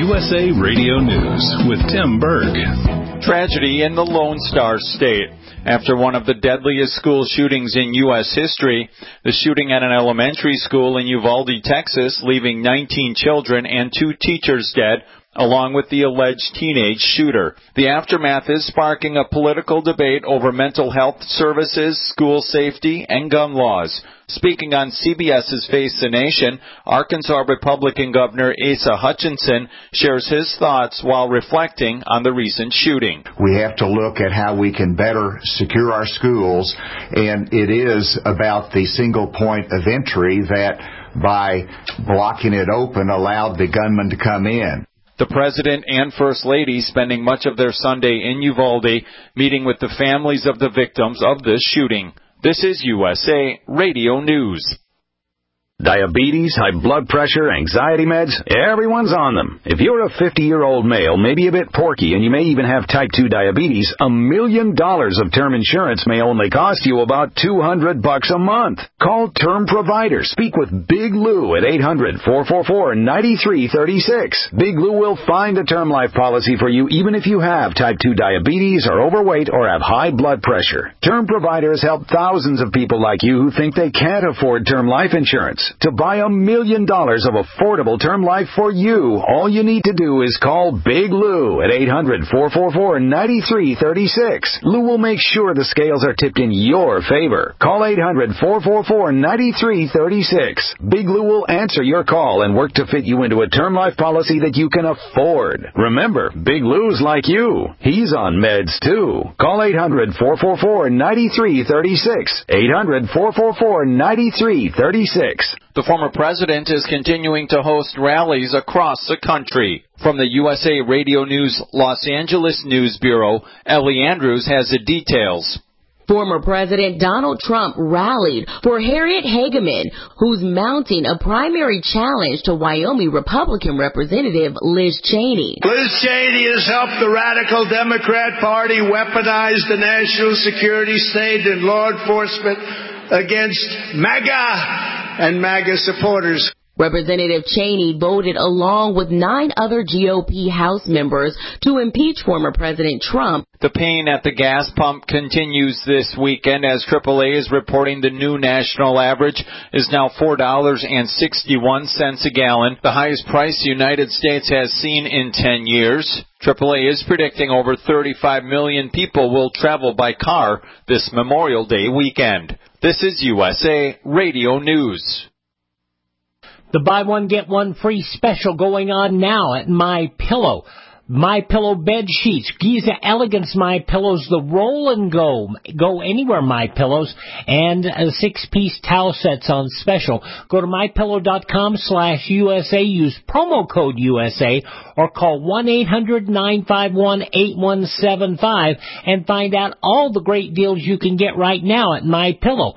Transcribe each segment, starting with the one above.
USA Radio News with Tim Berg. Tragedy in the Lone Star State. After one of the deadliest school shootings in U.S. history, the shooting at an elementary school in Uvalde, Texas, leaving 19 children and 2 teachers dead, along with the alleged teenage shooter. The aftermath is sparking a political debate over mental health services, school safety, and gun laws. Speaking on CBS's Face the Nation, Arkansas Republican Governor Asa Hutchinson shares his thoughts while reflecting on the recent shooting. We have to look at how we can better secure our schools, and it is about the single point of entry that, by blocking it open, allowed the gunman to come in. The President and First Lady spending much of their Sunday in Uvalde meeting with the families of the victims of this shooting. This is USA Radio News. Diabetes, high blood pressure, anxiety meds, everyone's on them. If you're a 50-year-old male, maybe a bit porky, and you may even have type 2 diabetes, $1 million of term insurance may only cost you about $200 a month. Call Term Provider. Speak with Big Lou at 800-444-9336. Big Lou will find a term life policy for you even if you have type 2 diabetes, are overweight, or have high blood pressure. Term Providers help thousands of people like you who think they can't afford term life insurance. To buy $1 million of affordable term life for you, all you need to do is call Big Lou at 800-444-9336. Lou will make sure the scales are tipped in your favor. Call 800-444-9336. Big Lou will answer your call and work to fit you into a term life policy that you can afford. Remember, Big Lou's like you. He's on meds too. Call 800-444-9336. 800-444-9336. The former president is continuing to host rallies across the country. From the USA Radio News Los Angeles News Bureau, Ellie Andrews has the details. Former President Donald Trump rallied for Harriet Hageman, who's mounting a primary challenge to Wyoming Republican Representative Liz Cheney. Liz Cheney has helped the radical Democrat Party weaponize the national security state and law enforcement against MAGA and MAGA supporters. Representative Cheney voted along with 9 other GOP House members to impeach former President Trump. The pain at the gas pump continues this weekend as AAA is reporting the new national average is now $4.61 a gallon, the highest price the United States has seen in 10 years. AAA is predicting over 35 million people will travel by car this Memorial Day weekend. This is USA Radio News. The buy one, get one free special going on now at MyPillow. MyPillow bed sheets, Giza Elegance MyPillows, the roll and go anywhere MyPillows, and 6-piece towel sets on special. Go to mypillow.com/USA, use promo code USA, or call 1-800-951-8175 and find out all the great deals you can get right now at MyPillow.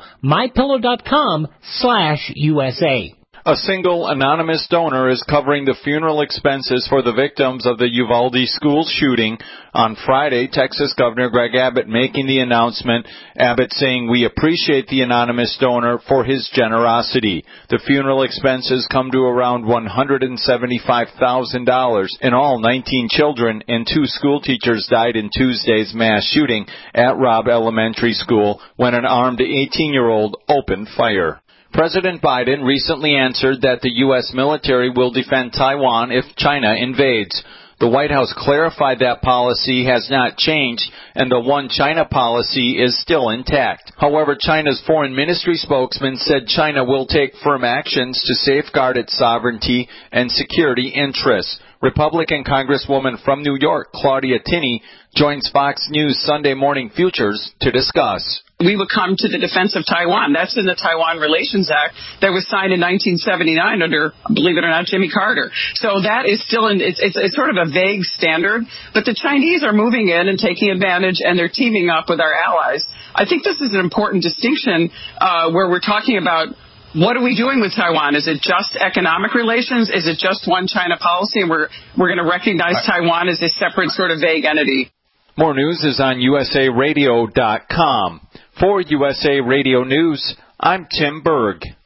mypillow.com/USA. A single anonymous donor is covering the funeral expenses for the victims of the Uvalde school shooting. On Friday, Texas Governor Greg Abbott making the announcement, Abbott saying, "We appreciate the anonymous donor for his generosity." The funeral expenses come to around $175,000. In all, 19 children and 2 school teachers died in Tuesday's mass shooting at Robb Elementary School when an armed 18-year-old opened fire. President Biden recently answered that the U.S. military will defend Taiwan if China invades. The White House clarified that policy has not changed and the One China policy is still intact. However, China's foreign ministry spokesman said China will take firm actions to safeguard its sovereignty and security interests. Republican Congresswoman from New York, Claudia Tinney, joins Fox News Sunday Morning Futures to discuss. We would come to the defense of Taiwan. That's in the Taiwan Relations Act that was signed in 1979 under, believe it or not, Jimmy Carter. So that is still it's sort of a vague standard, but the Chinese are moving in and taking advantage, and they're teaming up with our allies. I think this is an important distinction where we're talking about what are we doing with Taiwan? Is it just economic relations? Is it just One China policy? And we're going to recognize Taiwan as a separate sort of vague entity. More news is on usaradio.com. For USA Radio News, I'm Tim Berg.